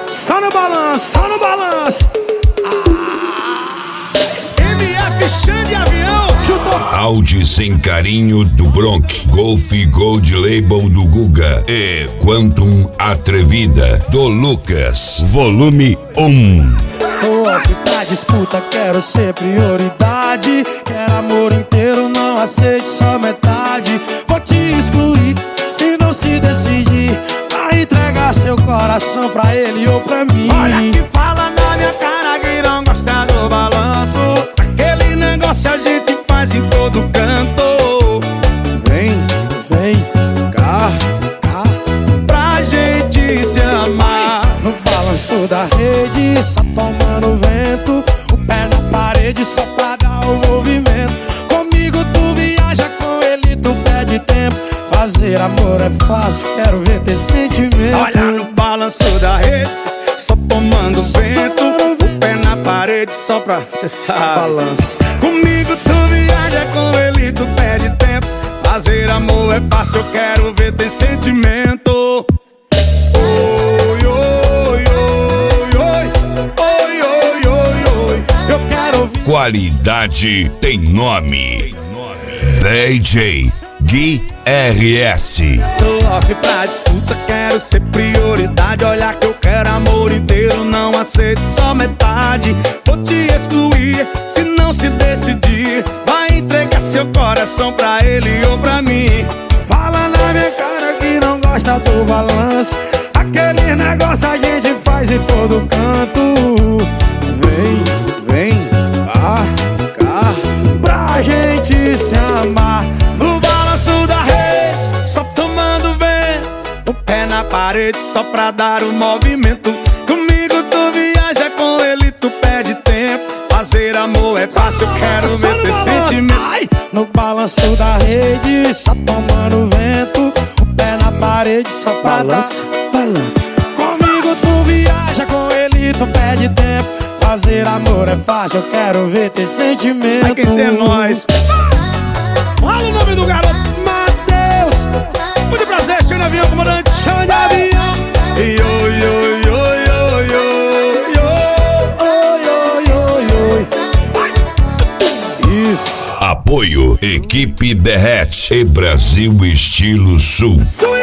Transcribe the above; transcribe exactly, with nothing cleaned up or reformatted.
Só no balanço, só no balanço. Ah. M F Xande Avião juntou Audi Sem Carinho do Bronx, Golf Gold Label do Guga e Quantum Atrevida do Lucas, volume um. Tô off pra disputa, quero ser prioridade. Quero amor inteiro, não aceite só metade. Vou te excluir, se não se decidir. Vai entregar seu coração pra ele ou pra mim. Olha que fala na minha cara que não gosta do balanço. Aquele negócio a gente faz em todo canto. Vem, vem, cá, cá, pra gente se amar. no balanço da rede, só tomando vento. O pé na parede só pra dar o movimento. Comigo tu viaja, com ele tu perde tempo. Fazer amor é fácil, quero ver ter sentimento. Olha no balanço da rede, só tomando vento. O pé na parede só pra cê sabe. Balanço. Comigo tu viaja, com ele tu perde tempo. Fazer amor é fácil, eu quero ver ter sentimento. Oi, oi, oi, oi, oi, oi, oi, oi. Eu quero ouvir. Qualidade tem nome. D J Gui R S. Tô off pra disputa, quero ser prioridade. Olha que eu quero amor inteiro, não aceito só metade. Vou te excluir, se não se decidir. Vai entregar seu coração pra ele ou pra mim. Fala na minha cara que não gosta do balanço. Aquele negócio a gente faz em todo canto. Vem, vem, cá, cá, pra gente se amar. No balanço da rede, só tomando vento. O pé na parede só pra dar o movimento. Comigo tu viaja, com ele tu perde tempo. Fazer amor é fácil, eu quero Só ver no ter balanço. sentimento. Ai, no balanço da rede, só tomando vento. O pé na parede só pra Balanço, dar. balanço. Comigo tu viaja, com ele tu perde tempo. Fazer amor é fácil, eu quero ver ter sentimento. Ai, quem tem é nós. Fala o nome do garoto, Matheus. Muito prazer, Xande Avião, comandante Xande Avião. Oi, oi, oi, oi, oi, oi, Oi, oi, oi, oi. Isso. Apoio Equipe Derrete e Brasil Estilo Sul. Swing.